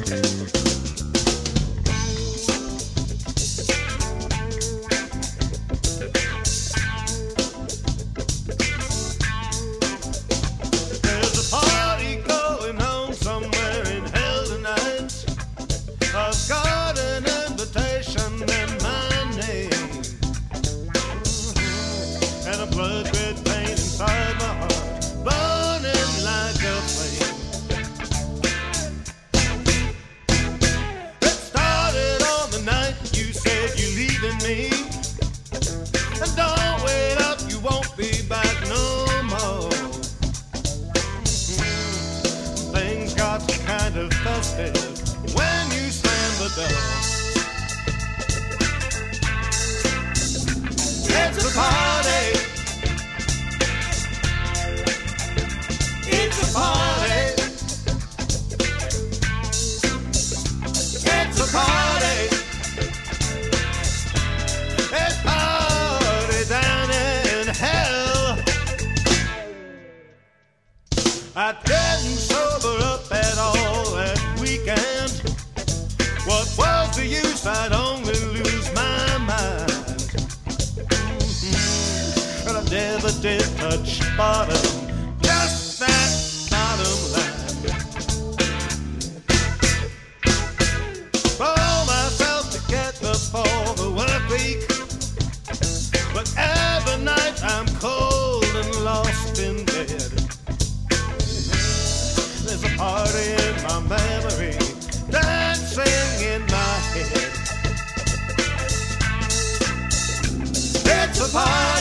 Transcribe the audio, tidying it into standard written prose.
I didn't sober up at all that weekend. What was the use? I'd only lose my mind. And I never did touch bottom, just that bottom line. Pull myself together for the work week, but every night I'm cold and lost in bed. There's a party in my memory, dancing in my head. It's a party.